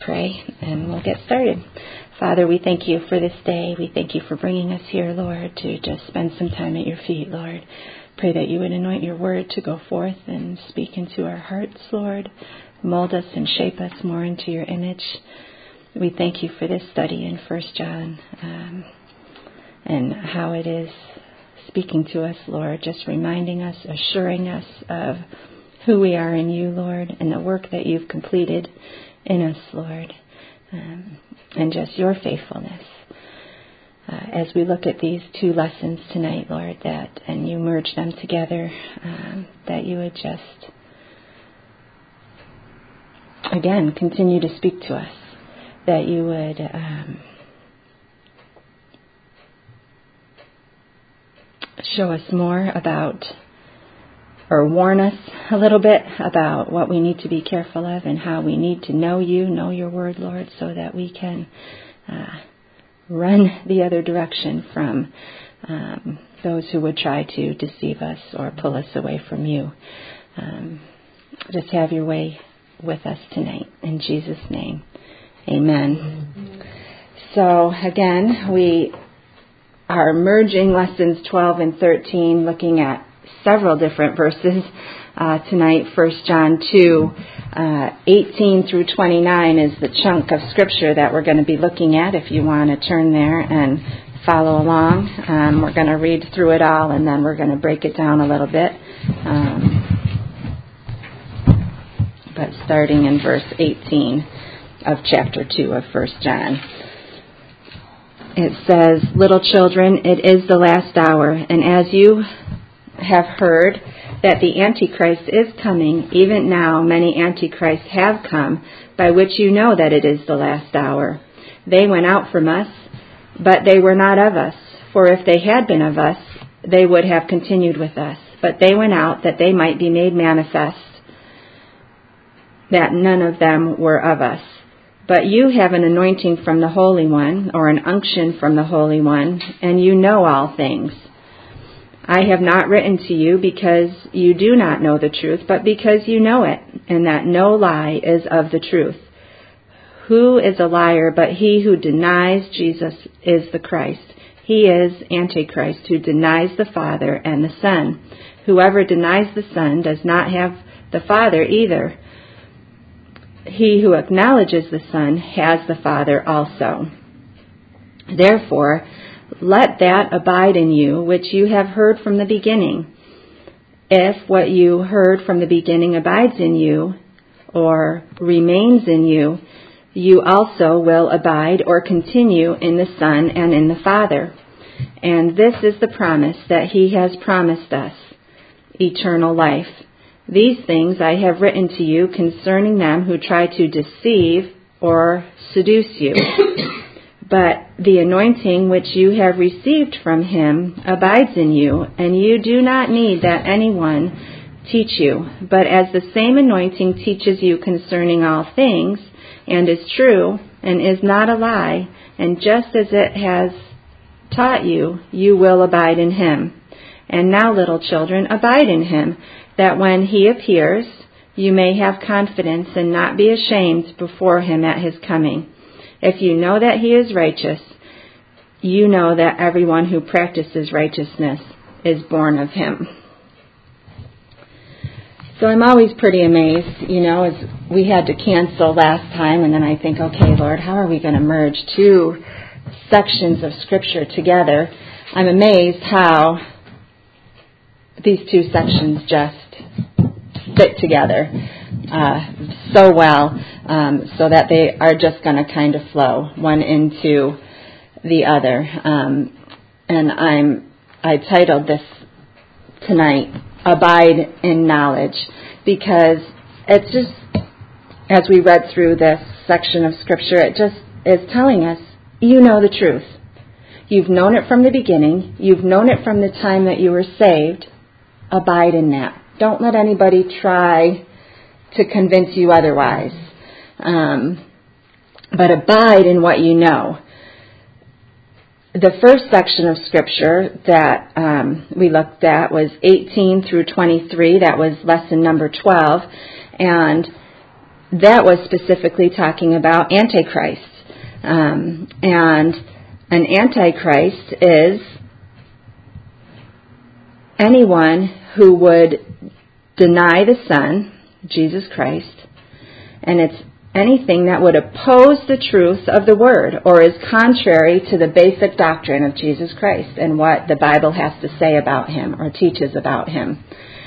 pray and we'll get started. Father, we thank you for this day. We thank you for bringing us here, Lord, to just spend some time at your feet, Lord. Pray that you would anoint your word to go forth and speak into our hearts, Lord. Mold us and shape us more into your image. We thank you for this study in 1 John and how it is speaking to us, Lord, just reminding us, assuring us of who we are in you, Lord, and the work that you've completed in us, Lord, and just your faithfulness. As we look at these two lessons tonight, Lord, and you merge them together, that you would just, again, continue to speak to us, that you would show us more about, or warn us a little bit about what we need to be careful of and how we need to know you, know your word, Lord, so that we can run the other direction from those who would try to deceive us or pull us away from you. Just have your way with us tonight. In Jesus' name, amen. So again, we are merging lessons 12 and 13, looking at several different verses tonight. 1 John 2, 18 through 29 is the chunk of scripture that we're going to be looking at. If you want to turn there and follow along, we're going to read through it all, and then we're going to break it down a little bit. But starting in verse 18 of chapter 2 of 1 John. It says, "Little children, it is the last hour, and as you have heard that the Antichrist is coming, even now many Antichrists have come, by which you know that it is the last hour. They went out from us, but they were not of us. For if they had been of us, they would have continued with us. But they went out that they might be made manifest that none of them were of us. But you have an anointing from the Holy One, or an unction from the Holy One, and you know all things. I have not written to you because you do not know the truth, but because you know it, and that no lie is of the truth. Who is a liar but he who denies Jesus is the Christ? He is Antichrist, who denies the Father and the Son. Whoever denies the Son does not have the Father either. He who acknowledges the Son has the Father also. Therefore, let that abide in you which you have heard from the beginning. If what you heard from the beginning abides in you, or remains in you, you also will abide or continue in the Son and in the Father. And this is the promise that he has promised us, eternal life. These things I have written to you concerning them who try to deceive or seduce you. But the anointing which you have received from him abides in you, and you do not need that anyone teach you. But as the same anointing teaches you concerning all things, and is true, and is not a lie, and just as it has taught you, you will abide in him. And now, little children, abide in him, that when he appears, you may have confidence and not be ashamed before him at his coming. If you know that he is righteous, you know that everyone who practices righteousness is born of him." So I'm always pretty amazed, as we had to cancel last time, and then I think, okay, Lord, how are we going to merge two sections of Scripture together? I'm amazed how these two sections just fit together so well, so that they are just going to kind of flow one into the other. And I titled this tonight, "Abide in Knowledge," because it's just, as we read through this section of Scripture, it just is telling us, you know the truth. You've known it from the beginning. You've known it from the time that you were saved. Abide in that. Don't let anybody try to convince you otherwise. But abide in what you know. The first section of Scripture that we looked at was 18 through 23. That was lesson number 12. And that was specifically talking about Antichrist. And an Antichrist is anyone who would deny the Son, Jesus Christ, and it's anything that would oppose the truth of the Word or is contrary to the basic doctrine of Jesus Christ and what the Bible has to say about Him or teaches about Him.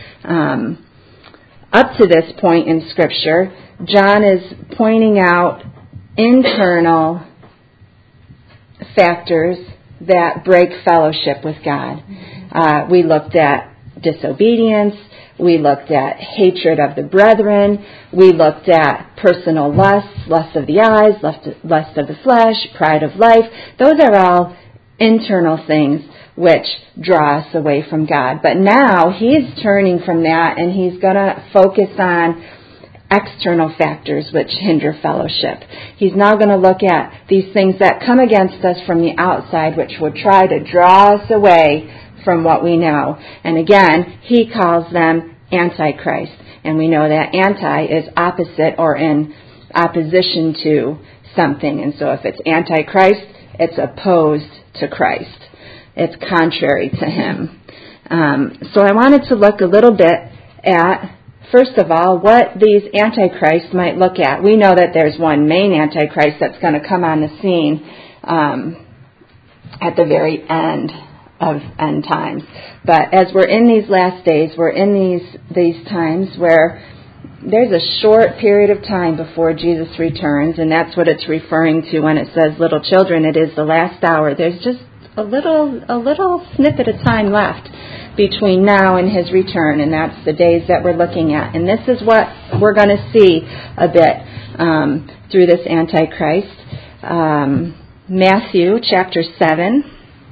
Up to this point in Scripture, John is pointing out internal factors that break fellowship with God. We looked at disobedience. We looked at hatred of the brethren. We looked at personal lust of the eyes, lust of the flesh, pride of life. Those are all internal things which draw us away from God. But now he's turning from that and he's going to focus on external factors which hinder fellowship. He's now going to look at these things that come against us from the outside which would try to draw us away from what we know. And again, he calls them Antichrist. And we know that anti is opposite or in opposition to something. And so if it's Antichrist, it's opposed to Christ. It's contrary to Him. So I wanted to look a little bit at, first of all, what these Antichrists might look at. We know that there's one main Antichrist that's going to come on the scene at the very end of end times. But as we're in these last days, we're in these times where there's a short period of time before Jesus returns, and that's what it's referring to when it says, little children, it is the last hour. There's just a little snippet of time left between now and His return, and that's the days that we're looking at. And this is what we're going to see a bit through this Antichrist. Matthew chapter 7.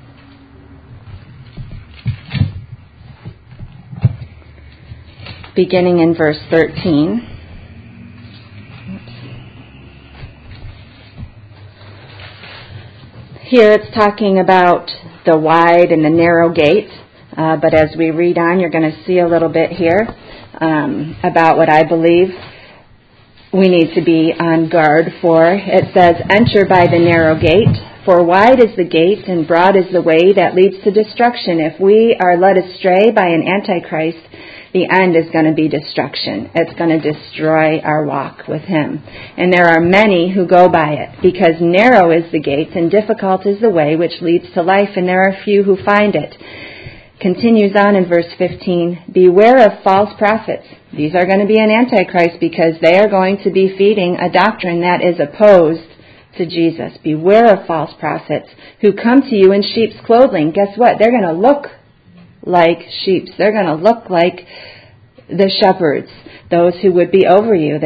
Beginning in verse 13. Here it's talking about the wide and the narrow gate, but as we read on, you're going to see a little bit here about what I believe we need to be on guard for. It says, enter by the narrow gate, for wide is the gate and broad is the way that leads to destruction. If we are led astray by an Antichrist, the end is going to be destruction. It's going to destroy our walk with Him. And there are many who go by it, because narrow is the gate and difficult is the way which leads to life, and there are few who find it. Continues on in verse 15, beware of false prophets. These are going to be an Antichrist because they are going to be feeding a doctrine that is opposed to Jesus. Beware of false prophets who come to you in sheep's clothing. Guess what? They're going to look like sheep. They're going to look like the shepherds, those who would be over you.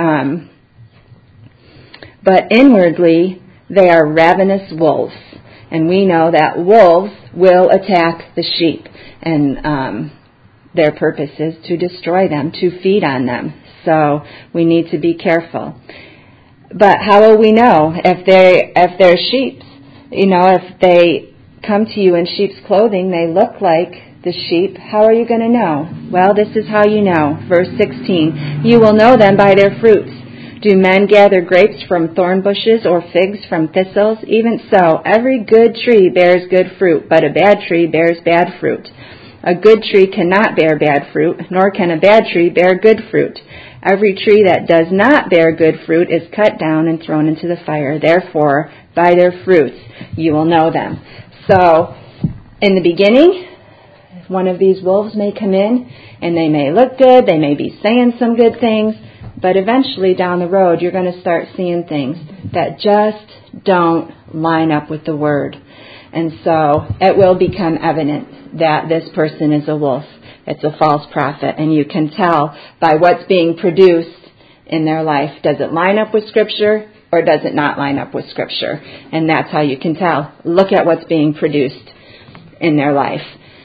But inwardly, they are ravenous wolves. And we know that wolves will attack the sheep. And their purpose is to destroy them, to feed on them. So we need to be careful. But how will we know if they're sheep? You know, if they come to you in sheep's clothing, they look like the sheep, how are you going to know? Well, this is how you know. Verse 16, you will know them by their fruits. Do men gather grapes from thorn bushes or figs from thistles? Even so, every good tree bears good fruit, but a bad tree bears bad fruit. A good tree cannot bear bad fruit, nor can a bad tree bear good fruit. Every tree that does not bear good fruit is cut down and thrown into the fire. Therefore, by their fruits you will know them. So, in the beginning, one of these wolves may come in and they may look good, they may be saying some good things, but eventually down the road you're going to start seeing things that just don't line up with the Word. And so it will become evident that this person is a wolf. It's a false prophet, and you can tell by what's being produced in their life. Does it line up with Scripture or does it not line up with Scripture? And that's how you can tell. Look at what's being produced in their life.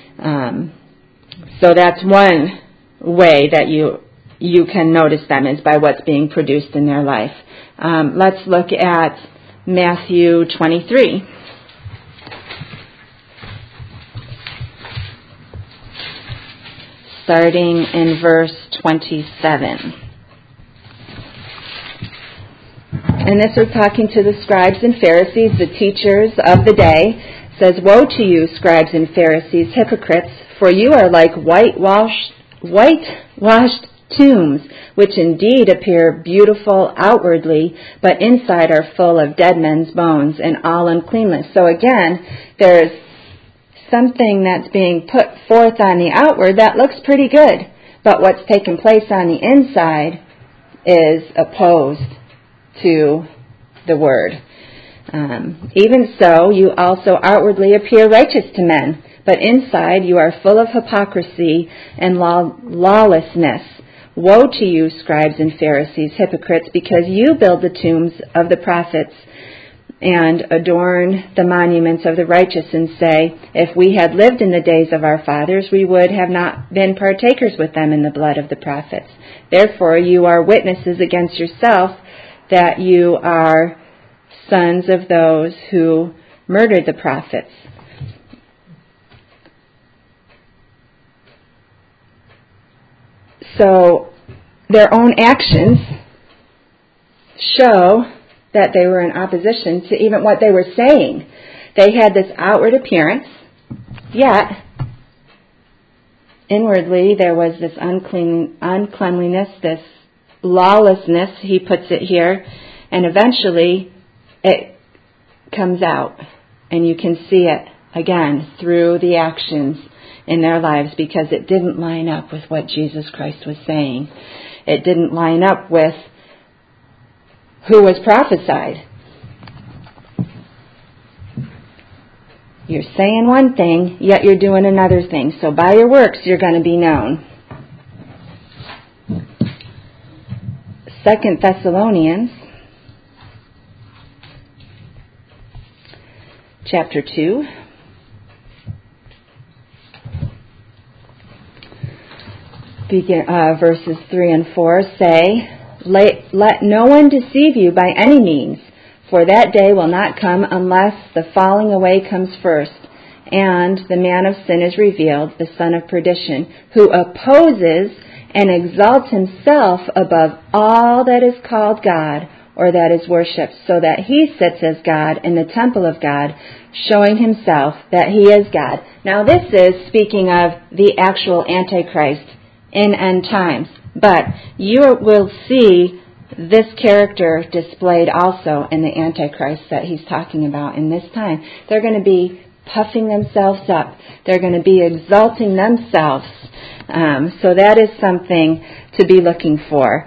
So that's one way that you can notice them, is by what's being produced in their life. Let's look at Matthew 23. Starting in verse 27. and this was talking to the scribes and Pharisees, the teachers of the day. It says, "Woe to you, scribes and Pharisees, hypocrites, for you are like whitewashed tombs, which indeed appear beautiful outwardly, but inside are full of dead men's bones and all uncleanness." So again, there's something that's being put forth on the outward that looks pretty good, but what's taken place on the inside is opposed to the word. "Even so, you also outwardly appear righteous to men, but inside you are full of hypocrisy and lawlessness. Woe to you, scribes and Pharisees, hypocrites, because you build the tombs of the prophets and adorn the monuments of the righteous, and say, if we had lived in the days of our fathers, we would have not been partakers with them in the blood of the prophets. Therefore you are witnesses against yourself that you are sons of those who murdered the prophets." So their own actions show that they were in opposition to even what they were saying. They had this outward appearance, yet inwardly there was this uncleanliness, this lawlessness, he puts it here, and eventually it comes out, and you can see it again through the actions in their lives, because it didn't line up with what Jesus Christ was saying. It didn't line up with who was prophesied. You're saying one thing, yet you're doing another thing. So by your works, you're going to be known. 2 Thessalonians chapter 2. Verses 3 and 4 say, "Let no one deceive you by any means, for that day will not come unless the falling away comes first, and the man of sin is revealed, the son of perdition, who opposes and exalts himself above all that is called God or that is worshipped, so that he sits as God in the temple of God, showing himself that he is God." Now this is speaking of the actual Antichrist in end times. But you will see this character displayed also in the Antichrist that he's talking about in this time. They're going to be puffing themselves up. They're going to be exalting themselves. So that is something to be looking for.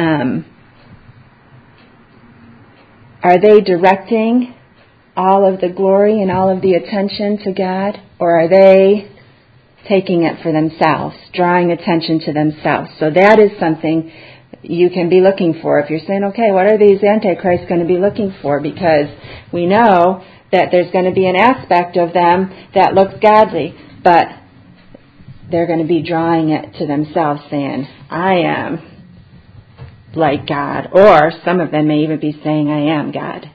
Are they directing all of the glory and all of the attention to God? Or are they taking it for themselves, drawing attention to themselves? So that is something you can be looking for. If you're saying, okay, what are these antichrists going to be looking for? Because we know that there's going to be an aspect of them that looks godly, but they're going to be drawing it to themselves, saying, I am like God. Or some of them may even be saying, I am God.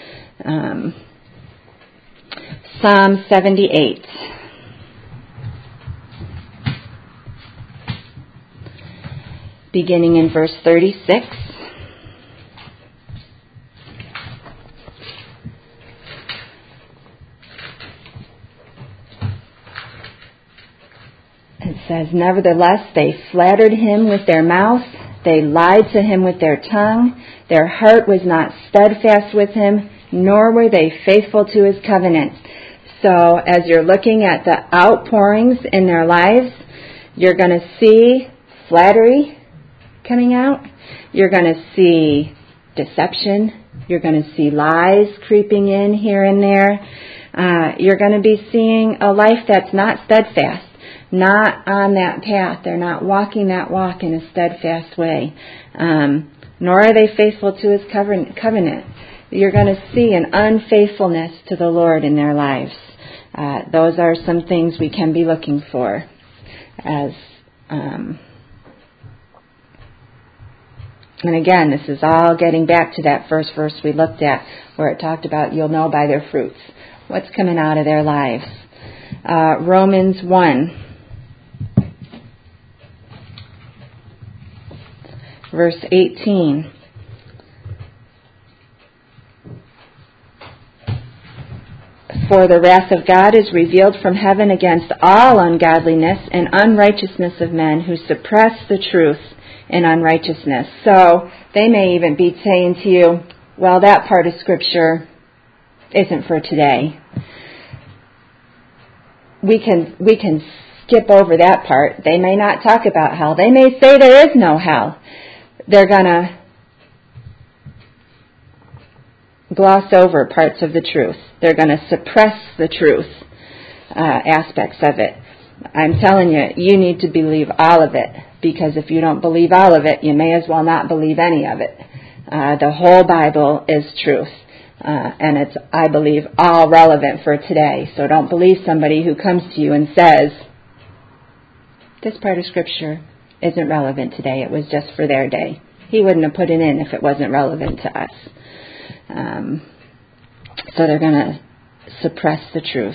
Psalm 78. Beginning in verse 36. It says, "Nevertheless, they flattered him with their mouth. They lied to him with their tongue. Their heart was not steadfast with him, nor were they faithful to his covenant." So as you're looking at the outpourings in their lives, you're going to see flattery coming out. You're going to see deception. You're going to see lies creeping in here and there. You're going to be seeing a life that's not steadfast, not on that path. They're not walking that walk in a steadfast way. Nor are they faithful to his covenant. You're going to see an unfaithfulness to the Lord in their lives. Those are some things we can be looking for as and again, this is all getting back to that first verse we looked at where it talked about you'll know by their fruits. What's coming out of their lives? Romans 1, verse 18. For the wrath of God is revealed from heaven against all ungodliness and unrighteousness of men who suppress the truth in unrighteousness. So they may even be saying to you, well, that part of Scripture isn't for today. We can skip over that part. They may not talk about hell. They may say there is no hell. They're going to gloss over parts of the truth. They're going to suppress the truth aspects of it. I'm telling you, you need to believe all of it, because if you don't believe all of it, you may as well not believe any of it. The whole Bible is truth, and it's, I believe, all relevant for today. So don't believe somebody who comes to you and says, this part of Scripture isn't relevant today, it was just for their day. He wouldn't have put it in if it wasn't relevant to us. So they're going to suppress the truth.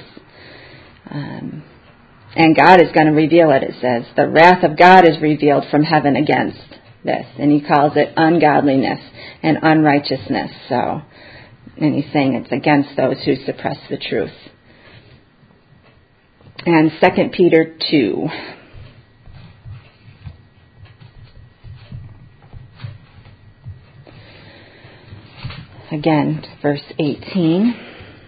And God is going to reveal it, it says. The wrath of God is revealed from heaven against this. And he calls it ungodliness and unrighteousness. So, and he's saying it's against those who suppress the truth. And 2 Peter 2. Again, verse 18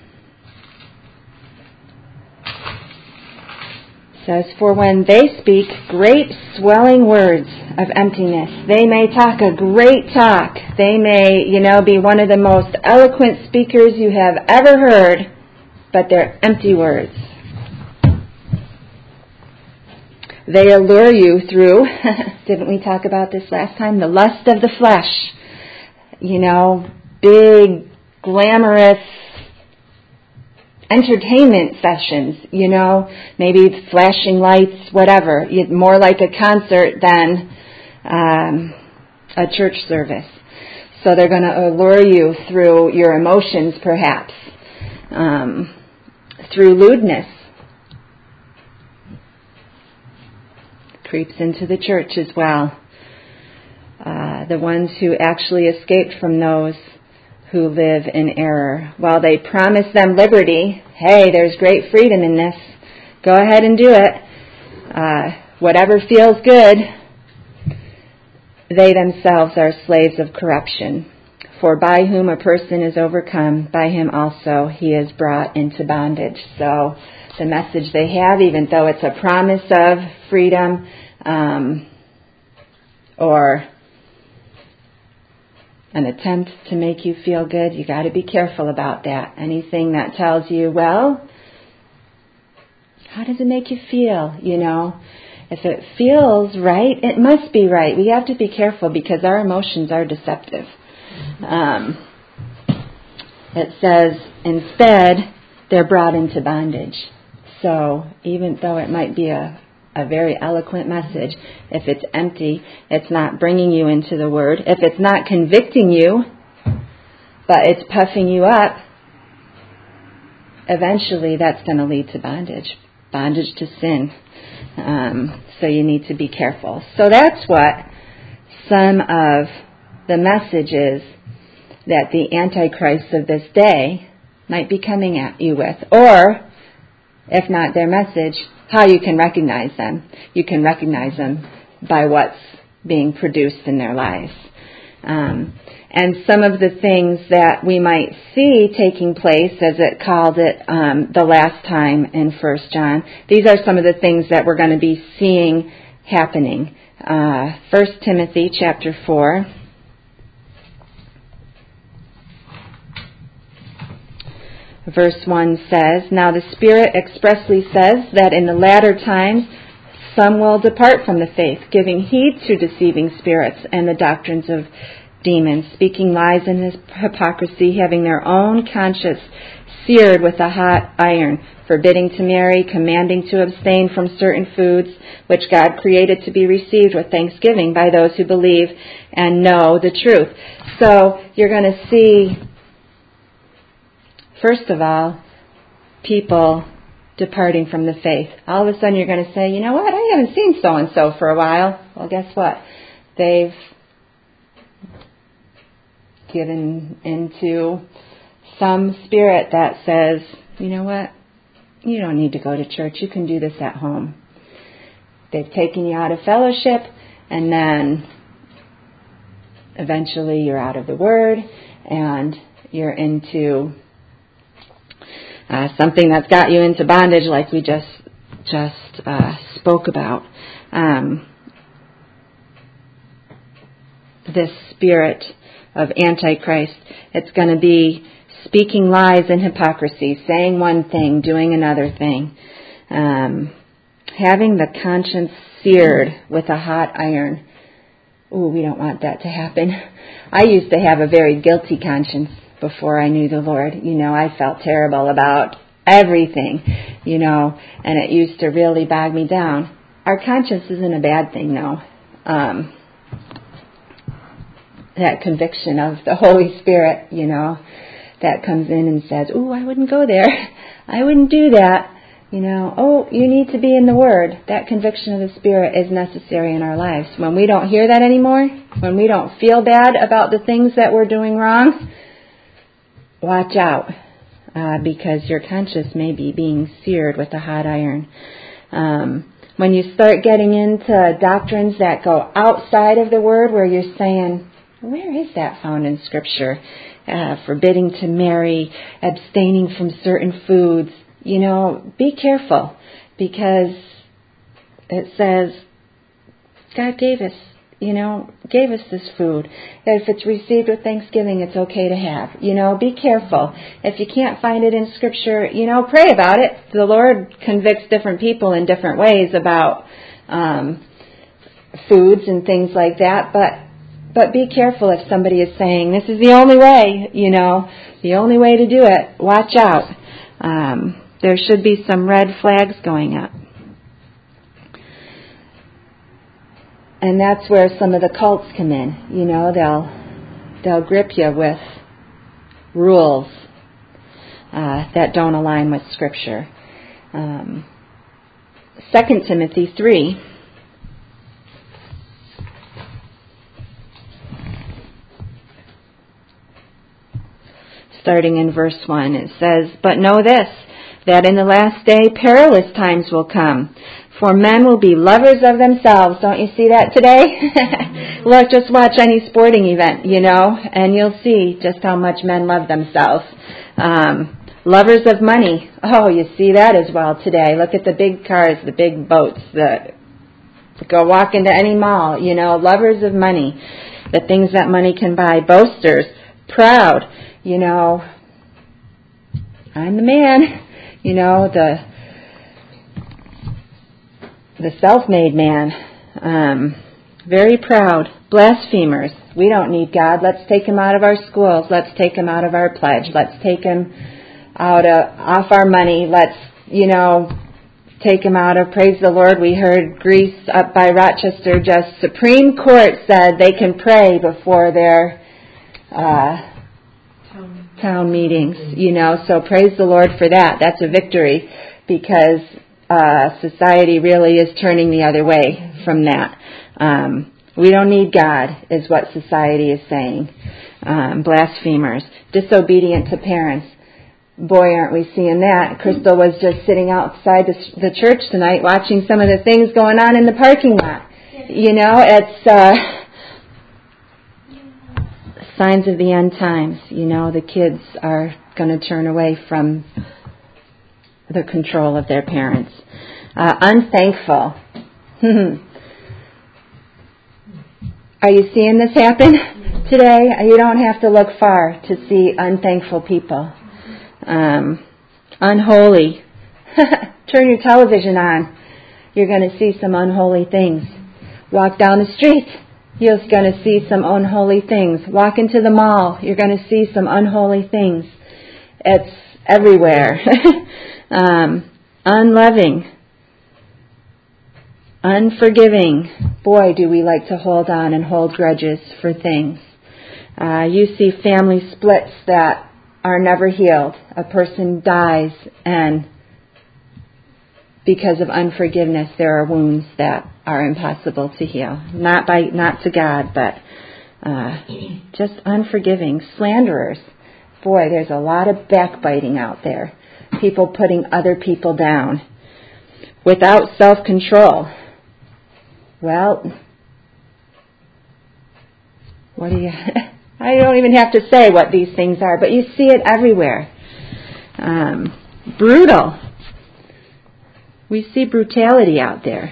says, for when they speak great swelling words of emptiness, they may talk a great talk. They may, be one of the most eloquent speakers you have ever heard, but they're empty words. They allure you through, didn't we talk about this last time? The lust of the flesh. Big, glamorous entertainment sessions, maybe flashing lights, whatever. More like a concert than a church service. So they're going to allure you through your emotions, perhaps, through lewdness. Creeps into the church as well. The ones who actually escaped from those who live in error. While they promise them liberty, hey, there's great freedom in this. Go ahead and do it. Whatever feels good. They themselves are slaves of corruption. For by whom a person is overcome, by him also he is brought into bondage. So the message they have, even though it's a promise of freedom, or an attempt to make you feel good, you got to be careful about that. Anything that tells you, well, how does it make you feel? If it feels right, it must be right. We have to be careful because our emotions are deceptive. It says, instead, they're brought into bondage. So even though it might be a very eloquent message, if it's empty, it's not bringing you into the Word. If it's not convicting you, but it's puffing you up, eventually that's going to lead to bondage to sin. So you need to be careful. So that's what some of the messages that the Antichrists of this day might be coming at you with. Or, if not their message, how you can recognize them. You can recognize them by what's being produced in their lives. And some of the things that we might see taking place, as it called it the last time in 1 John, these are some of the things that we're going to be seeing happening. 1 Timothy chapter 4. Verse 1 says, now the Spirit expressly says that in the latter times some will depart from the faith, giving heed to deceiving spirits and the doctrines of demons, speaking lies in hypocrisy, having their own conscience seared with a hot iron, forbidding to marry, commanding to abstain from certain foods which God created to be received with thanksgiving by those who believe and know the truth. So you're going to see, first of all, people departing from the faith. All of a sudden you're going to say, you know what, I haven't seen so-and-so for a while. Well, guess what? They've given into some spirit that says you know what? You don't need to go to church. You can do this at home. They've taken you out of fellowship, and then eventually you're out of the Word, and you're into something that's got you into bondage, like we just spoke about. This spirit of Antichrist, it's going to be speaking lies and hypocrisy, saying one thing, doing another thing, having the conscience seared with a hot iron. Ooh, we don't want that to happen. I used to have a very guilty conscience before I knew the Lord. I felt terrible about everything, and it used to really bog me down. Our conscience isn't a bad thing, though. That conviction of the Holy Spirit, that comes in and says, ooh, I wouldn't go there. I wouldn't do that. Oh, you need to be in the Word. That conviction of the Spirit is necessary in our lives. When we don't hear that anymore, when we don't feel bad about the things that we're doing wrong, watch out, because your conscience may be being seared with a hot iron. When you start getting into doctrines that go outside of the Word, where you're saying, where is that found in Scripture? Forbidding to marry, abstaining from certain foods. Be careful, because it says God gave us this food. If it's received with thanksgiving, it's okay to have. Be careful. If you can't find it in Scripture, pray about it. The Lord convicts different people in different ways about foods and things like that, but be careful if somebody is saying, this is the only way, the only way to do it. Watch out. There should be some red flags going up. And that's where some of the cults come in. They'll grip you with rules that don't align with Scripture. 2 Timothy 3. Starting in verse 1, it says, but know this, that in the last day perilous times will come. For men will be lovers of themselves. Don't you see that today? Look, just watch any sporting event, and you'll see just how much men love themselves. Lovers of money. Oh, you see that as well today. Look at the big cars, the big boats that go walk into any mall. Lovers of money. The things that money can buy. Boasters. Proud. I'm the man. The self-made man, very proud, blasphemers. We don't need God. Let's take him out of our schools. Let's take him out of our pledge. Let's take him off our money. Let's, take him out of, praise the Lord. We heard Greece up by Rochester, just Supreme Court said they can pray before their town meetings, so praise the Lord for that. That's a victory, because society really is turning the other way from that. We don't need God, is what society is saying. Blasphemers, disobedient to parents. Boy, aren't we seeing that. Crystal was just sitting outside the church tonight watching some of the things going on in the parking lot. It's signs of the end times. The kids are going to turn away from the control of their parents. Unthankful. Are you seeing this happen today? You don't have to look far to see unthankful people. Unholy. Turn your television on. You're going to see some unholy things. Walk down the street. You're going to see some unholy things. Walk into the mall. You're going to see some unholy things. It's everywhere. Unloving. Unforgiving. Boy, do we like to hold on and hold grudges for things. You see family splits that are never healed. A person dies, and because of unforgiveness, there are wounds that are impossible to heal. Not to God, but just unforgiving. Slanderers. Boy, there's a lot of backbiting out there. people putting other people down, without self-control. Well, what do you... I don't even have to say what these things are, but you see it everywhere. Brutal. We see brutality out there.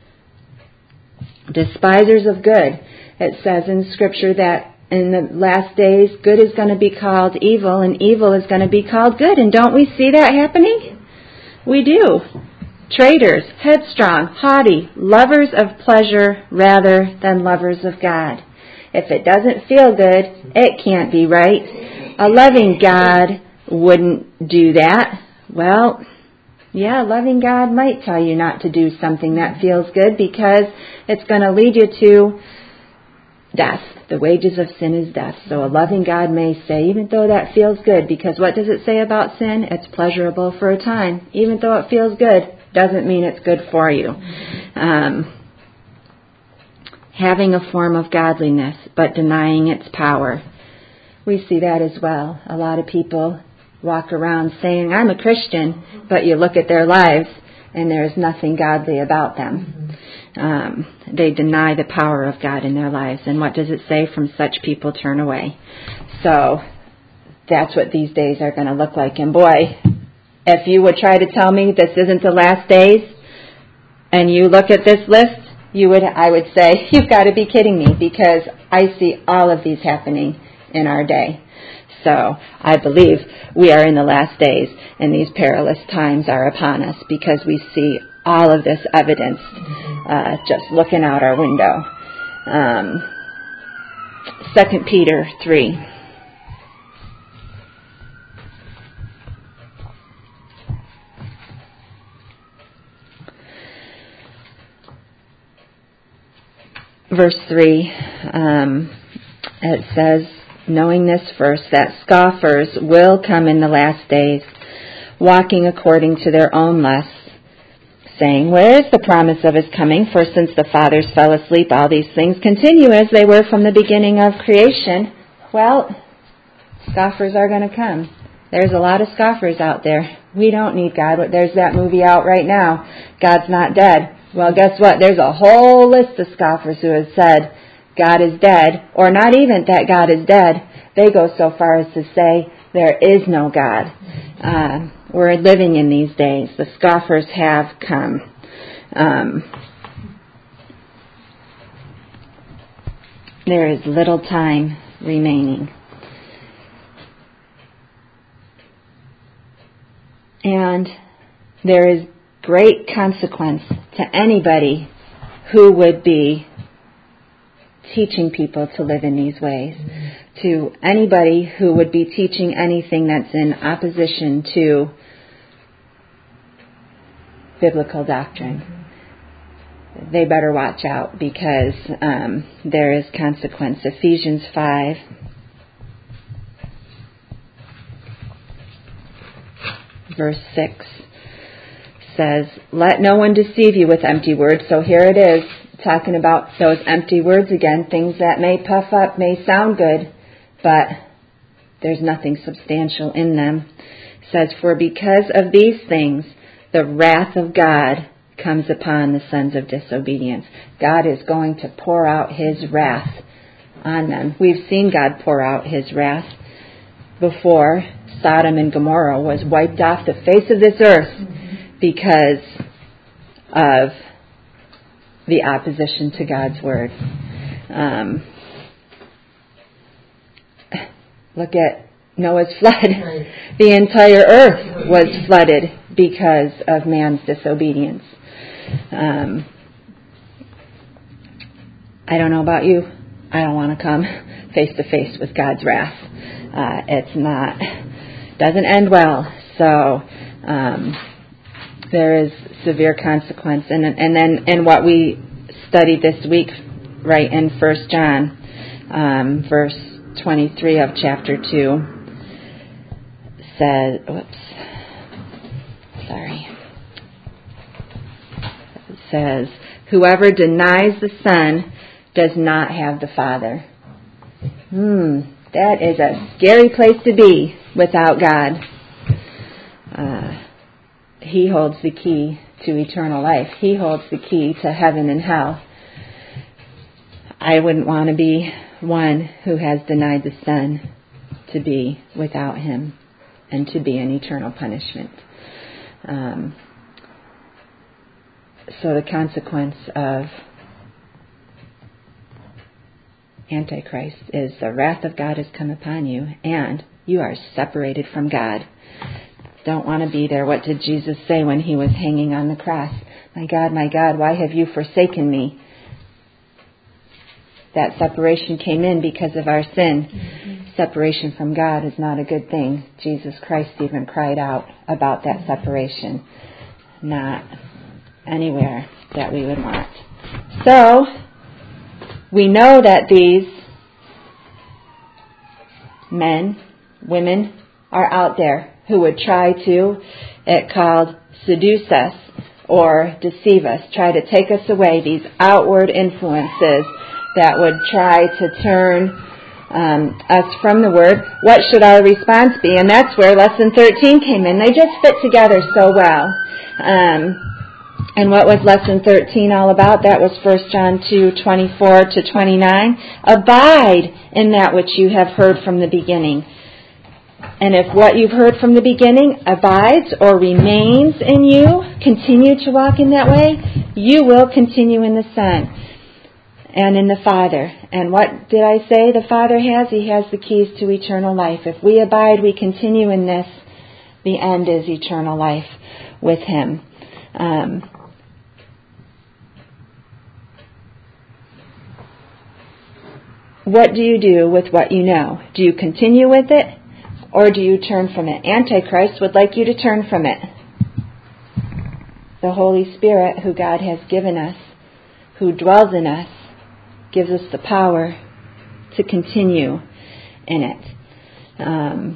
Despisers of good. It says in Scripture that in the last days, good is going to be called evil, and evil is going to be called good. And don't we see that happening? We do. Traitors, headstrong, haughty, lovers of pleasure rather than lovers of God. If it doesn't feel good, it can't be right. A loving God wouldn't do that. Well, yeah, loving God might tell you not to do something that feels good because it's going to lead you to death. The wages of sin is death. So a loving God may say, even though that feels good, because what does it say about sin? It's pleasurable for a time. Even though it feels good, doesn't mean it's good for you. Having a form of godliness, but denying its power. We see that as well. A lot of people walk around saying, I'm a Christian, but you look at their lives and there's nothing godly about them. They deny the power of God in their lives. And what does it say? From such people turn away. So that's what these days are going to look like. And boy, if you would try to tell me this isn't the last days, and you look at this list, I would say, you've got to be kidding me, because I see all of these happening in our day. So I believe we are in the last days, and these perilous times are upon us, because we see all of this evidence just looking out our window. 2 Peter 3. Verse 3, it says, knowing this first, that scoffers will come in the last days, walking according to their own lusts, saying, where is the promise of his coming? For since the fathers fell asleep, all these things continue as they were from the beginning of creation. Well, scoffers are going to come. There's a lot of scoffers out there. We don't need God. There's that movie out right now, God's Not Dead. Well, guess what? There's a whole list of scoffers who have said God is dead, or not even that God is dead. They go so far as to say there is no God. We're living in these days. The scoffers have come. There is little time remaining. And there is great consequence to anybody who would be teaching people to live in these ways. To anybody who would be teaching anything that's in opposition to biblical doctrine. They better watch out, because there is consequence. Ephesians 5. Verse 6 says, let no one deceive you with empty words. So here it is, talking about those empty words again, things that may puff up, may sound good, but there's nothing substantial in them. It says, for because of these things, the wrath of God comes upon the sons of disobedience. God is going to pour out his wrath on them. We've seen God pour out his wrath before. Sodom and Gomorrah was wiped off the face of this earth because of the opposition to God's word. Look at Noah's flood. Right. The entire earth was flooded because of man's disobedience. I don't know about you. I don't want to come face to face with God's wrath. Doesn't end well. So there is severe consequence. And then in what we studied this week, right in 1 John, verse 23 of chapter 2, says, it says, whoever denies the Son does not have the Father. That is a scary place to be without God. He holds the key to eternal life. He holds the key to heaven and hell. I wouldn't want to be one who has denied the Son to be without Him and to be in eternal punishment. So the consequence of Antichrist is the wrath of God has come upon you, and you are separated from God. Don't want to be there. What did Jesus say when He was hanging on the cross? My God, why have you forsaken me? That separation came in because of our sin. Mm-hmm. Separation from God is not a good thing. Jesus Christ even cried out about that separation. Not anywhere that we would want. So, we know that these men, women, are out there who would try to, seduce us or deceive us, try to take us away, these outward influences that would try to turn us from the Word. What should our response be? And that's where Lesson 13 came in. They just fit together so well. And what was Lesson 13 all about? That was 1 John 2:24 to 29. Abide in that which you have heard from the beginning. And if what you've heard from the beginning abides or remains in you, continue to walk in that way, you will continue in the Son and in the Father. And what did I say the Father has? He has the keys to eternal life. If we abide, we continue in this, the end is eternal life with Him. What do you do with what you know? Do you continue with it, or do you turn from it? Antichrist would like you to turn from it. The Holy Spirit, who God has given us, who dwells in us, gives us the power to continue in it.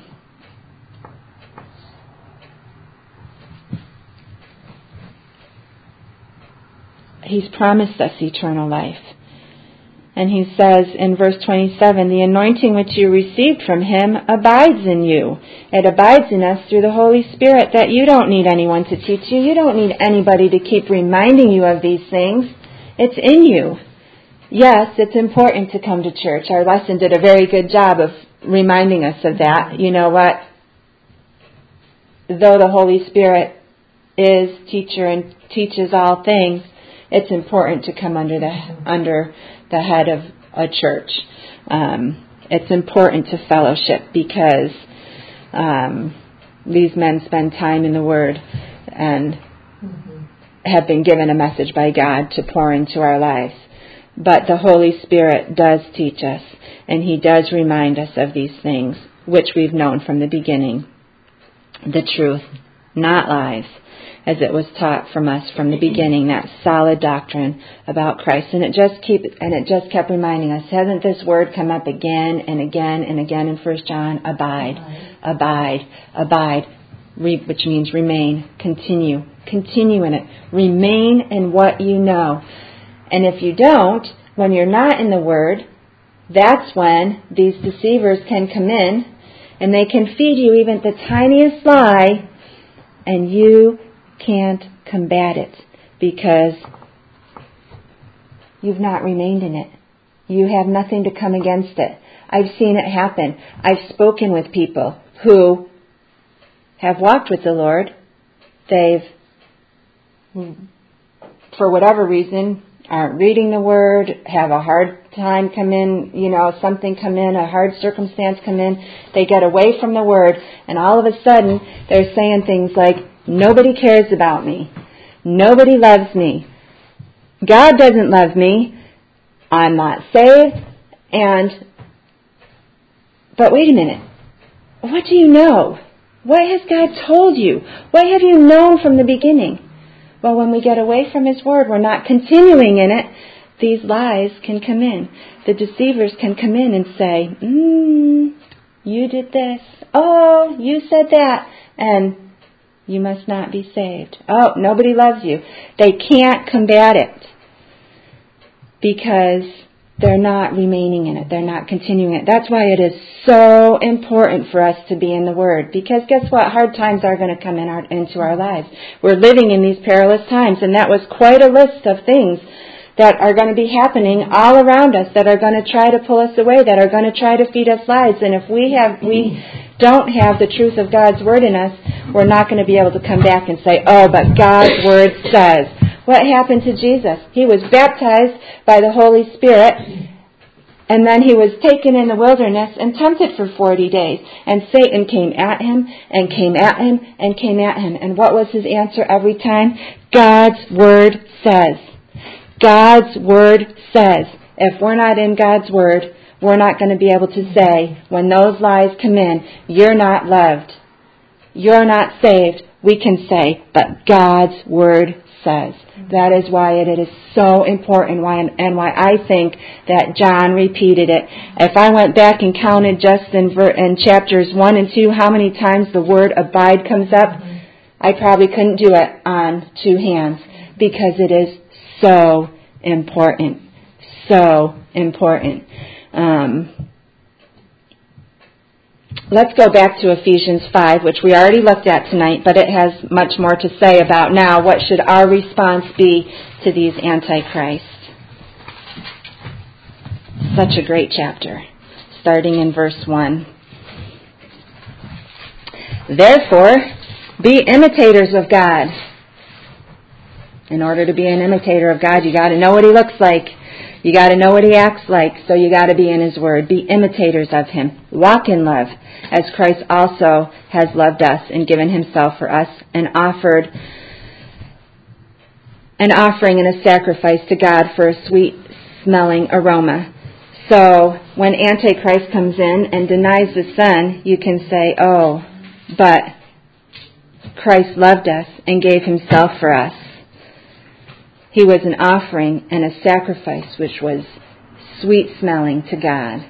He's promised us eternal life. And He says in verse 27, the anointing which you received from Him abides in you. It abides in us through the Holy Spirit, that you don't need anyone to teach you. You don't need anybody to keep reminding you of these things. It's in you. Yes, it's important to come to church. Our lesson did a very good job of reminding us of that. You know what? Though the Holy Spirit is teacher and teaches all things, it's important to come under the head of a church. It's important to fellowship because these men spend time in the Word and have been given a message by God to pour into our lives. But the Holy Spirit does teach us, and He does remind us of these things, which we've known from the beginning. The truth, not lies, as it was taught from us from the beginning, that solid doctrine about Christ. And it just kept reminding us, hasn't this word come up again and again and again in 1 John? Abide, which means remain, continue in it. Remain in what you know. And if you don't, when you're not in the Word, that's when these deceivers can come in and they can feed you even the tiniest lie, and you can't combat it because you've not remained in it. You have nothing to come against it. I've seen it happen. I've spoken with people who have walked with the Lord. They've, for whatever reason, aren't reading the Word, have a hard time come in, something come in, a hard circumstance come in. They get away from the Word, and all of a sudden they're saying things like, nobody cares about me. Nobody loves me. God doesn't love me. I'm not saved. But wait a minute. What do you know? What has God told you? What have you known from the beginning? Well, when we get away from His Word, we're not continuing in it. These lies can come in. The deceivers can come in and say, you did this. Oh, you said that. And you must not be saved. Oh, nobody loves you. They can't combat it because they're not remaining in it. They're not continuing it. That's why it is so important for us to be in the Word. Because guess what? Hard times are going to come into our lives. We're living in these perilous times, and that was quite a list of things that are going to be happening all around us, that are going to try to pull us away, that are going to try to feed us lies. And if we don't have the truth of God's Word in us, we're not going to be able to come back and say, oh, but God's Word says. What happened to Jesus? He was baptized by the Holy Spirit, and then he was taken in the wilderness and tempted for 40 days. And Satan came at him, and came at him, and came at him. And what was his answer every time? God's Word says. God's Word says. If we're not in God's Word, we're not going to be able to say, when those lies come in, you're not loved, you're not saved. We can say, but God's Word says. That is why it is so important, and why I think that John repeated it. If I went back and counted just in chapters 1 and 2 how many times the word abide comes up, I probably couldn't do it on 2 hands, because it is so important. So important. Let's go back to Ephesians 5, which we already looked at tonight, but it has much more to say about now what should our response be to these antichrists. Such a great chapter, starting in verse 1. Therefore, be imitators of God. In order to be an imitator of God, you got to know what He looks like. You got to know what He acts like, so you got to be in His Word. Be imitators of Him. Walk in love, as Christ also has loved us and given Himself for us, and offered an offering and a sacrifice to God for a sweet-smelling aroma. So when Antichrist comes in and denies the Son, you can say, oh, but Christ loved us and gave Himself for us. He was an offering and a sacrifice which was sweet-smelling to God.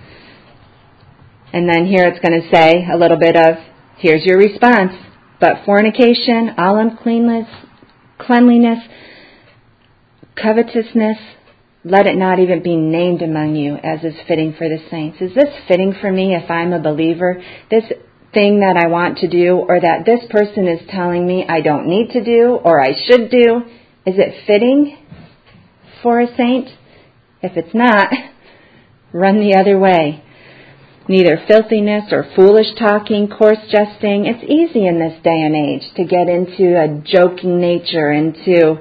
And then here it's going to say a little bit of, here's your response. But fornication, all uncleanness, cleanliness, covetousness, let it not even be named among you, as is fitting for the saints. Is this fitting for me if I'm a believer? This thing that I want to do, or that this person is telling me I don't need to do, or I should do, is it fitting for a saint? If it's not, run the other way. Neither filthiness or foolish talking, coarse jesting. It's easy in this day and age to get into a joking nature, into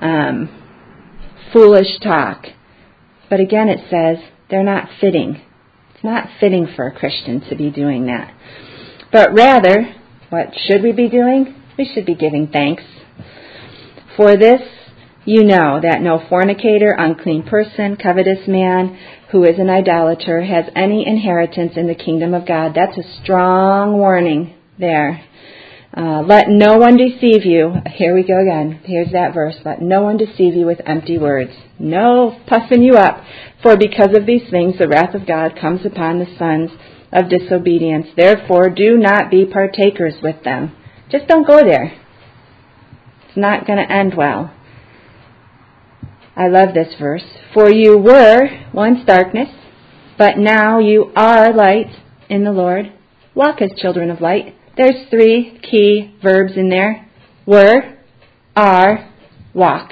foolish talk. But again, it says they're not fitting. It's not fitting for a Christian to be doing that. But rather, what should we be doing? We should be giving thanks. For this you know, that no fornicator, unclean person, covetous man, who is an idolater, has any inheritance in the kingdom of God. That's a strong warning there. Let no one deceive you. Here we go again. Here's that verse. Let no one deceive you with empty words. No puffing you up. For because of these things the wrath of God comes upon the sons of disobedience. Therefore do not be partakers with them. Just don't go there. It's not going to end well. I love this verse. For you were once darkness, but now you are light in the Lord. Walk as children of light. There's 3 key verbs in there. Were, are, walk.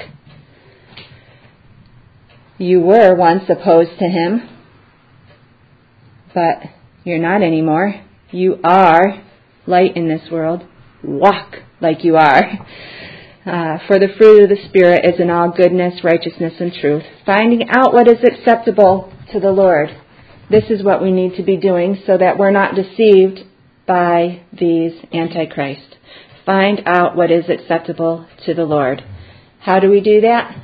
You were once opposed to Him, but you're not anymore. You are light in this world. Walk like you are. For the fruit of the Spirit is in all goodness, righteousness, and truth. Finding out what is acceptable to the Lord. This is what we need to be doing so that we're not deceived by these antichrists. Find out what is acceptable to the Lord. How do we do that?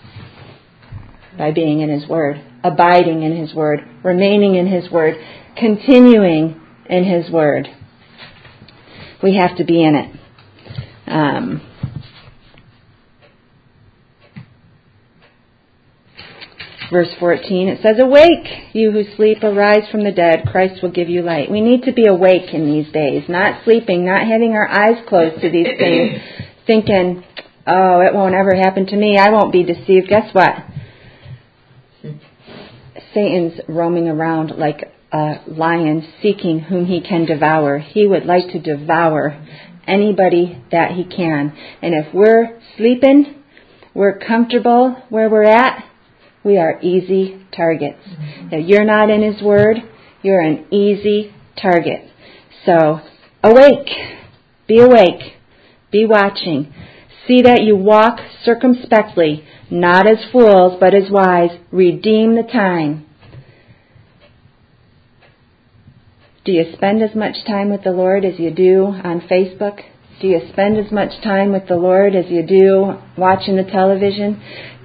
By being in His Word, abiding in His Word, remaining in His Word, continuing in His Word. We have to be in it. Verse 14, it says, awake, you who sleep, arise from the dead, Christ will give you light. We need to be awake in these days, not sleeping, not having our eyes closed to these things, thinking, oh, it won't ever happen to me, I won't be deceived. Guess what? Satan's roaming around like a lion seeking whom he can devour. He would like to devour anybody that he can. And if we're sleeping, we're comfortable where we're at, we are easy targets. If you're not in his word, you're an easy target. So, awake. Be awake. Be watching. See that you walk circumspectly, not as fools, but as wise. Redeem the time. Do you spend as much time with the Lord as you do on Facebook? Do you spend as much time with the Lord as you do watching the television?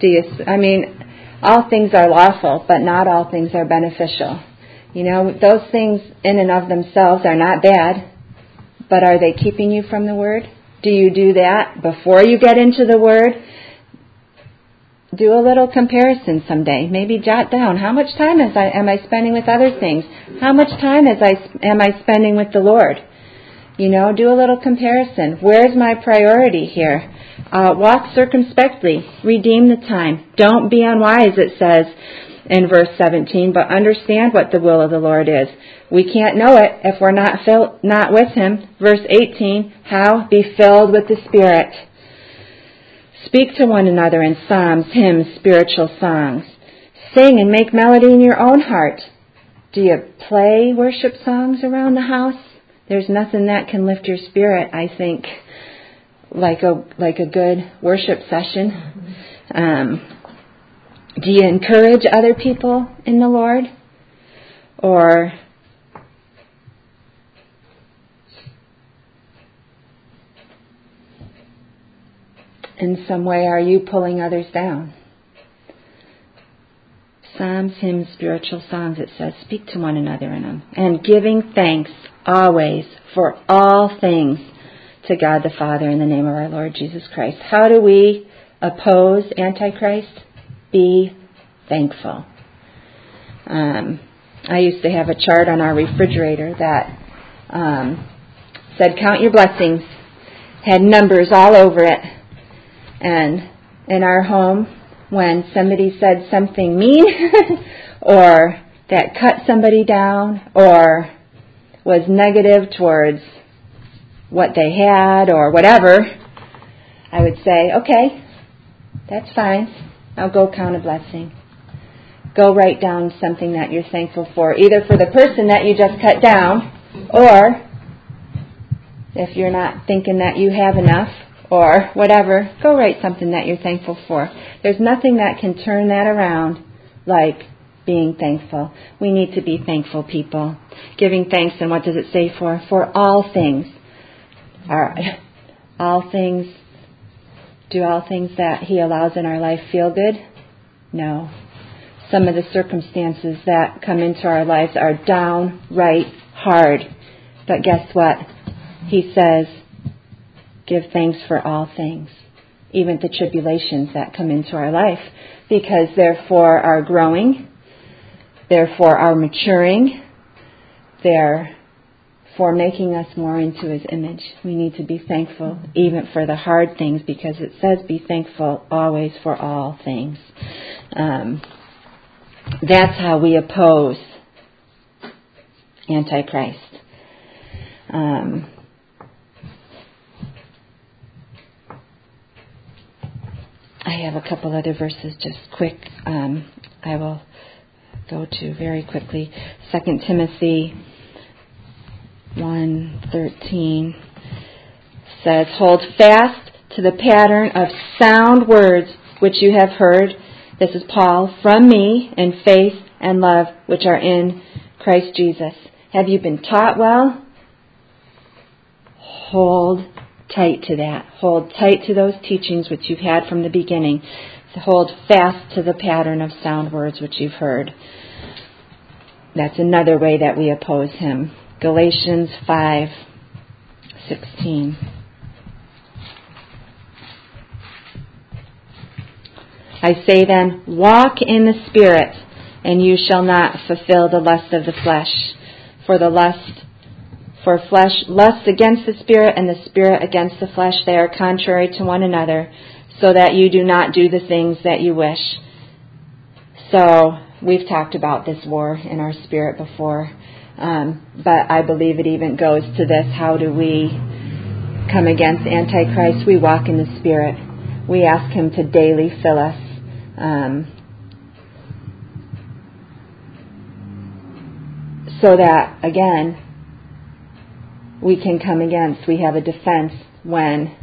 All things are lawful, but not all things are beneficial. Those things in and of themselves are not bad, but are they keeping you from the Word? Do you do that before you get into the Word? Do a little comparison someday. Maybe jot down, how much time am I spending with other things? How much time am I spending with the Lord? Do a little comparison. Where's my priority here? Walk circumspectly. Redeem the time. Don't be unwise, it says in verse 17, but understand what the will of the Lord is. We can't know it if we're not with Him. Verse 18, how? Be filled with the Spirit. Speak to one another in psalms, hymns, spiritual songs. Sing and make melody in your own heart. Do you play worship songs around the house? There's nothing that can lift your spirit, I think, like a good worship session. Do you encourage other people in the Lord? Or in some way are you pulling others down? Psalms, hymns, spiritual songs, it says, speak to one another in them. And giving thanks always for all things to God the Father in the name of our Lord Jesus Christ. How do we oppose Antichrist? Be thankful. I used to have a chart on our refrigerator that said, count your blessings. Had numbers all over it. And in our home, when somebody said something mean or that cut somebody down or was negative towards what they had or whatever, I would say, okay, that's fine. Now go count a blessing. Go write down something that you're thankful for, either for the person that you just cut down, or if you're not thinking that you have enough, or whatever, go write something that you're thankful for. There's nothing that can turn that around like being thankful. We need to be thankful people. Giving thanks, and what does it say for? For all things. All things, do all things that He allows in our life feel good? No. Some of the circumstances that come into our lives are downright hard. But guess what? He says, give thanks for all things, even the tribulations that come into our life, because therefore are growing, therefore are maturing, therefore making us more into His image. We need to be thankful even for the hard things, because it says be thankful always for all things. That's how we oppose Antichrist. I have a couple other verses just quick. I will go to very quickly. 2 Timothy 1:13 says, hold fast to the pattern of sound words which you have heard. This is Paul, from me in faith and love which are in Christ Jesus. Have you been taught well? Hold tight to that. Hold tight to those teachings which you've had from the beginning. Hold fast to the pattern of sound words which you've heard. That's another way that we oppose him. Galatians 5:16. I say then, walk in the Spirit, and you shall not fulfill the lust of the flesh. For flesh lusts against the Spirit, and the Spirit against the flesh. They are contrary to one another, so that you do not do the things that you wish. So we've talked about this war in our spirit before, but I believe it even goes to this: how do we come against Antichrist? We walk in the Spirit. We ask Him to daily fill us. So that, again, we can come against. We have a defense when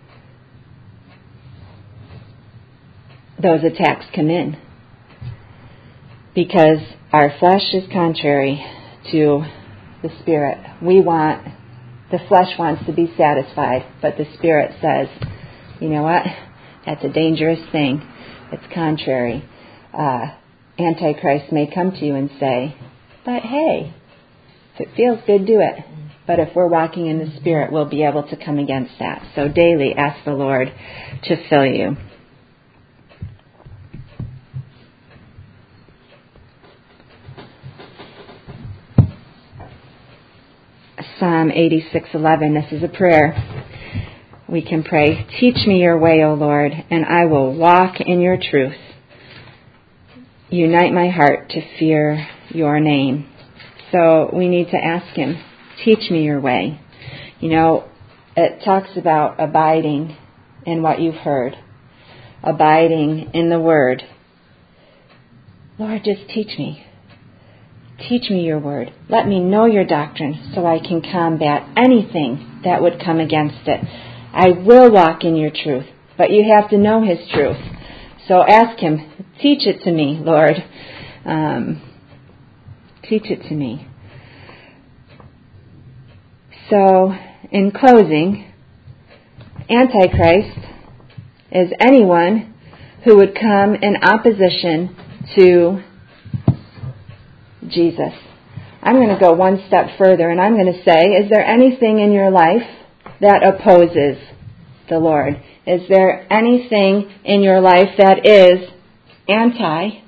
those attacks come in. Because our flesh is contrary to the Spirit. The flesh wants to be satisfied, but the Spirit says, you know what? That's a dangerous thing. It's contrary. Antichrist may come to you and say, but hey, if it feels good, do it. But if we're walking in the Spirit, we'll be able to come against that. So daily ask the Lord to fill you. Psalm 86:11. This is a prayer. We can pray, teach me your way, O Lord, and I will walk in your truth. Unite my heart to fear your name. So we need to ask Him, teach me your way. You know, it talks about abiding in what you've heard, abiding in the Word. Lord, just teach me. Teach me your word. Let me know your doctrine so I can combat anything that would come against it. I will walk in your truth, but you have to know His truth. So ask Him, teach it to me, Lord. Teach it to me. So, in closing, Antichrist is anyone who would come in opposition to Jesus. I'm going to go one step further, and I'm going to say, is there anything in your life that opposes the Lord? Is there anything in your life that is anti-Christ?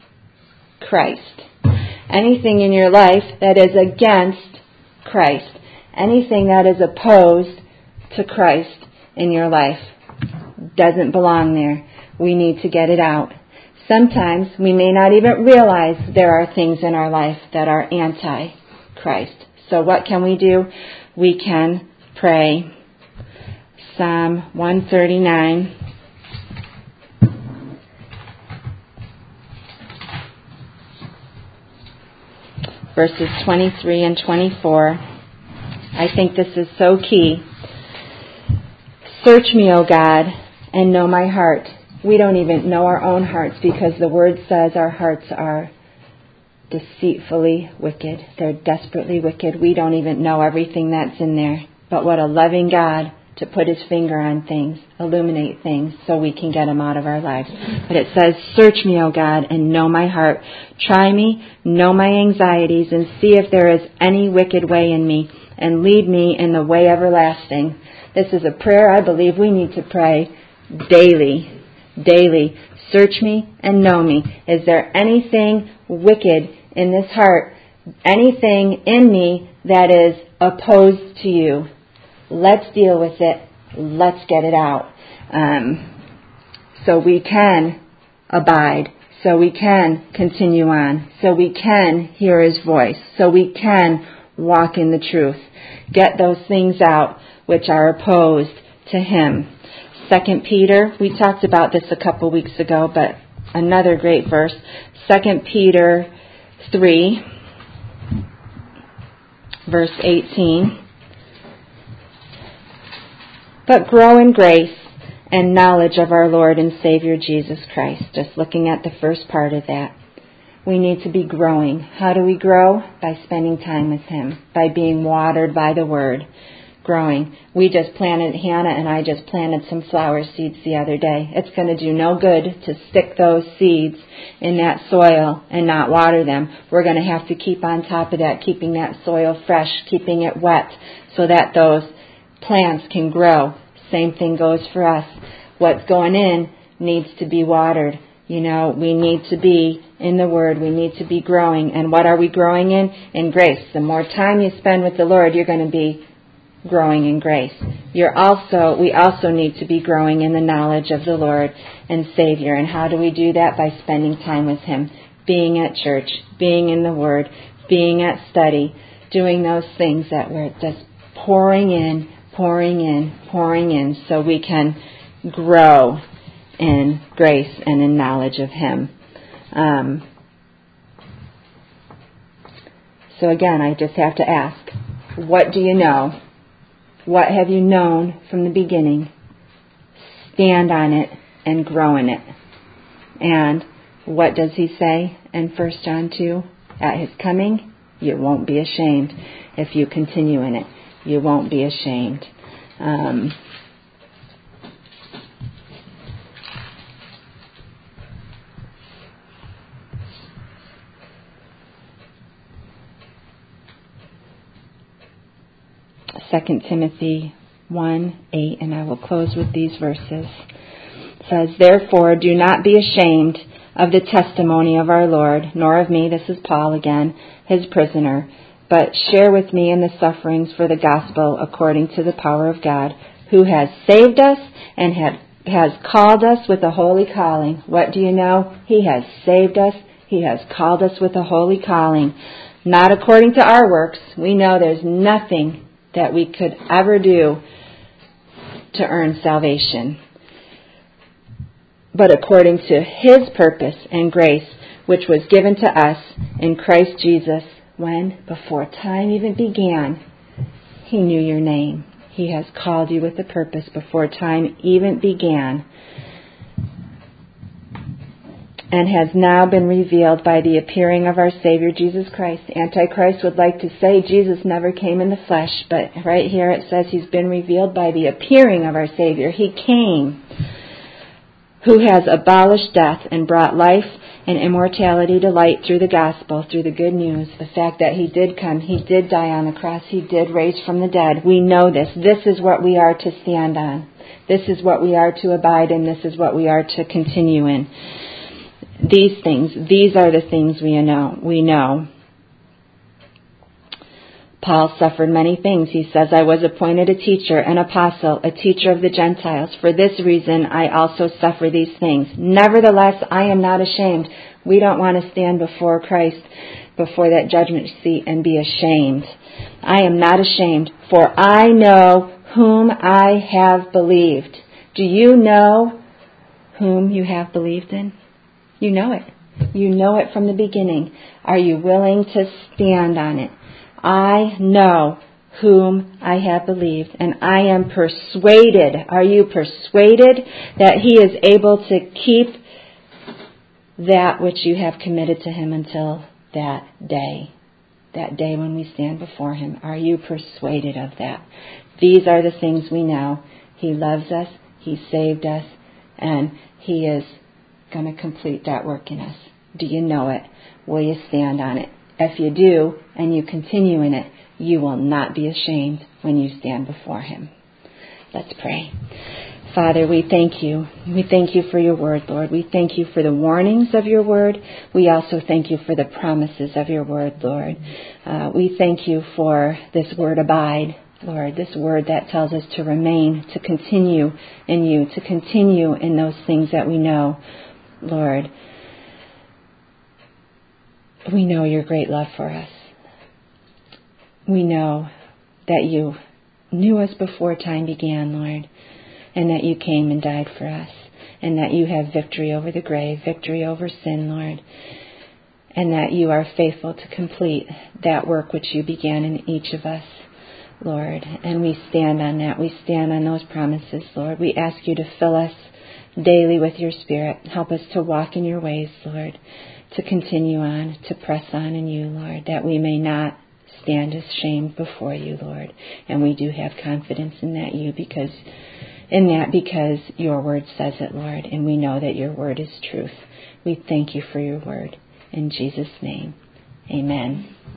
Anything in your life that is against Christ? Anything that is opposed to Christ in your life doesn't belong there. We need to get it out. Sometimes we may not even realize there are things in our life that are anti-Christ. So what can we do? We can pray Psalm 139. Verses 23 and 24. I think this is so key. Search me, O God, and know my heart. We don't even know our own hearts because the Word says our hearts are deceitfully wicked. They're desperately wicked. We don't even know everything that's in there. But what a loving God to put His finger on things, illuminate things so we can get them out of our lives. But it says, search me, O God, and know my heart. Try me, know my anxieties, and see if there is any wicked way in me, and lead me in the way everlasting. This is a prayer I believe we need to pray daily. Daily. Search me and know me. Is there anything wicked in this heart? Anything in me that is opposed to you? Let's deal with it. Let's get it out. So we can abide. So we can continue on. So we can hear His voice. So we can walk in the truth. Get those things out which are opposed to Him. 2 Peter, we talked about this a couple weeks ago, but another great verse. 2 Peter 3, verse 18. But grow in grace and knowledge of our Lord and Savior Jesus Christ. Just looking at the first part of that. We need to be growing. How do we grow? By spending time with Him. By being watered by the Word. Growing. Hannah and I just planted some flower seeds the other day. It's going to do no good to stick those seeds in that soil and not water them. We're going to have to keep on top of that, keeping that soil fresh, keeping it wet so that those plants can grow. Same thing goes for us. What's going in needs to be watered. You know, we need to be in the Word. We need to be growing. And what are we growing in? In grace. The more time you spend with the Lord, you're going to be growing in grace. We also need to be growing in the knowledge of the Lord and Savior. And how do we do that? By spending time with Him. being at church, being in the Word, being at study, doing those things that we're just pouring in, so we can grow in grace and in knowledge of Him. So again, I just have to ask, what do you know? What have you known from the beginning? Stand on it and grow in it. And what does He say in 1 John 2? At His coming, you won't be ashamed. If you continue in it, you won't be ashamed. 2 Timothy 1:8, and I will close with these verses. It says, "Therefore do not be ashamed of the testimony of our Lord, nor of me," this is Paul again, "his prisoner, but share with me in the sufferings for the gospel according to the power of God, who has saved us and has called us with a holy calling." What do you know? He has saved us. He has called us with a holy calling, not according to our works. We know there's nothing that we could ever do to earn salvation, but according to His purpose and grace, which was given to us in Christ Jesus, when, before time even began, He knew your name. He has called you with a purpose before time even began, and has now been revealed by the appearing of our Savior Jesus Christ. Antichrist would like to say Jesus never came in the flesh, but right here it says He's been revealed by the appearing of our Savior. He came, who has abolished death and brought life and immortality to light through the gospel, through the good news, the fact that He did come, He did die on the cross, He did raise from the dead. We know this. This is what we are to stand on. This is what we are to abide in. This is what we are to continue in. These are the things we know. Paul suffered many things. He says, "I was appointed a teacher, an apostle, a teacher of the Gentiles. For this reason I also suffer these things. Nevertheless, I am not ashamed." We don't want to stand before Christ, before that judgment seat, and be ashamed. "I am not ashamed, for I know whom I have believed." Do you know whom you have believed in? You know it. You know it from the beginning. Are you willing to stand on it? "I know whom I have believed, and I am persuaded." Are you persuaded that He is able to keep that which you have committed to Him until that day when we stand before Him? Are you persuaded of that? These are the things we know. He loves us, He saved us, and He is going to complete that work in us. Do you know it? Will you stand on it? If you do, and you continue in it, you will not be ashamed when you stand before Him. Let's pray. Father, we thank You. We thank You for Your word, Lord. We thank You for the warnings of Your word. We also thank You for the promises of Your word, Lord. We thank You for this word, abide, Lord, this word that tells us to remain, to continue in You, to continue in those things that we know, Lord. We know Your great love for us. We know that You knew us before time began, Lord, and that You came and died for us, and that You have victory over the grave, victory over sin, Lord, and that You are faithful to complete that work which You began in each of us, Lord. And we stand on that. We stand on those promises, Lord. We ask You to fill us daily with Your Spirit. Help us to walk in Your ways, Lord, to continue on, to press on in You, Lord, that we may not stand ashamed before You, Lord. And we do have confidence in that because Your word says it, Lord, and we know that Your word is truth. We thank You for Your word. In Jesus' name, amen.